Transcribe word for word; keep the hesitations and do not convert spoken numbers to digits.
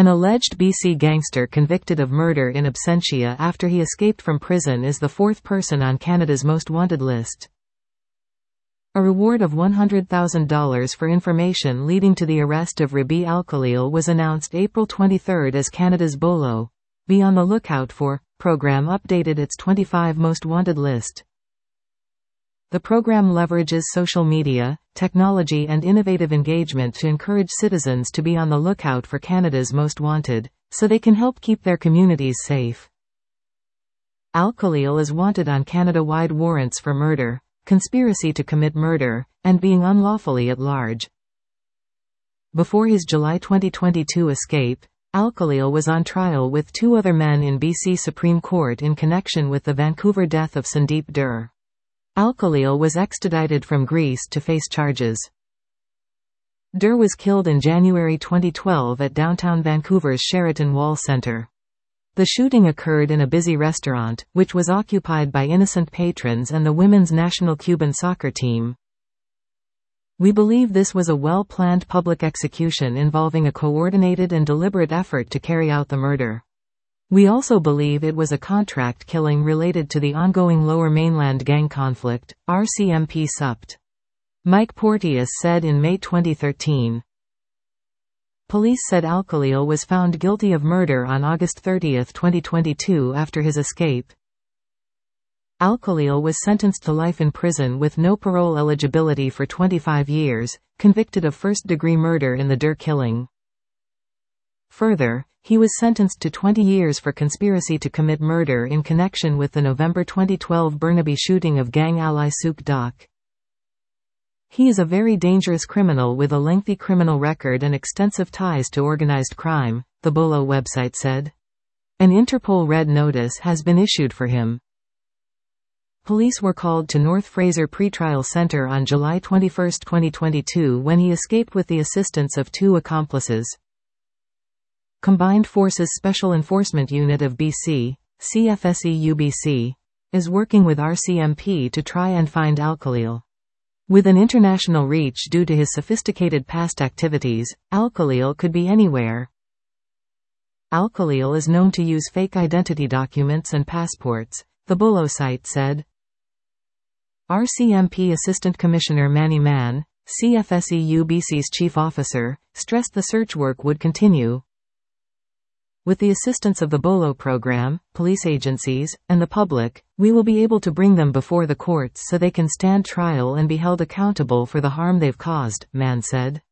An alleged B C gangster convicted of murder in absentia after he escaped from prison is the fourth person on Canada's most wanted list. A reward of one hundred thousand dollars for information leading to the arrest of Rabi Al-Khalil was announced April twenty-third as Canada's BOLO, Be on the Lookout For, program updated its twenty-five most wanted list. The program leverages social media, technology and innovative engagement to encourage citizens to be on the lookout for Canada's most wanted, so they can help keep their communities safe. Al-Khalil is wanted on Canada-wide warrants for murder, conspiracy to commit murder, and being unlawfully at large. Before his July twenty twenty-two escape, Al-Khalil was on trial with two other men in B C Supreme Court in connection with the Vancouver death of Sandeep Dur. Al-Khalil was extradited from Greece to face charges. Dur was killed in January twenty twelve at downtown Vancouver's Sheraton Wall Centre. The shooting occurred in a busy restaurant, which was occupied by innocent patrons and the women's national Cuban soccer team. We believe this was a well-planned public execution involving a coordinated and deliberate effort to carry out the murder. We also believe it was a contract killing related to the ongoing Lower Mainland gang conflict, R C M P supped. Mike Porteous said in May twenty thirteen. Police said Al-Khalil was found guilty of murder on August thirtieth twenty twenty-two after his escape. Al-Khalil was sentenced to life in prison with no parole eligibility for twenty-five years, convicted of first-degree murder in the Dur killing. Further, he was sentenced to twenty years for conspiracy to commit murder in connection with the November twenty twelve Burnaby shooting of gang ally Suk Dak. He is a very dangerous criminal with a lengthy criminal record and extensive ties to organized crime, the BOLO website said. An Interpol Red Notice has been issued for him. Police were called to North Fraser Pretrial Centre on July twenty-first twenty twenty-two when he escaped with the assistance of two accomplices. Combined Forces Special Enforcement Unit of B C, C F S E U B C, is working with R C M P to try and find Al-Khalil. With an international reach due to his sophisticated past activities, Al-Khalil could be anywhere. Al-Khalil is known to use fake identity documents and passports, the BOLO site said. R C M P Assistant Commissioner Manny Mann, C F S E U B C's chief officer, stressed the search work would continue. With the assistance of the BOLO program, police agencies, and the public, we will be able to bring them before the courts so they can stand trial and be held accountable for the harm they've caused, Mann said.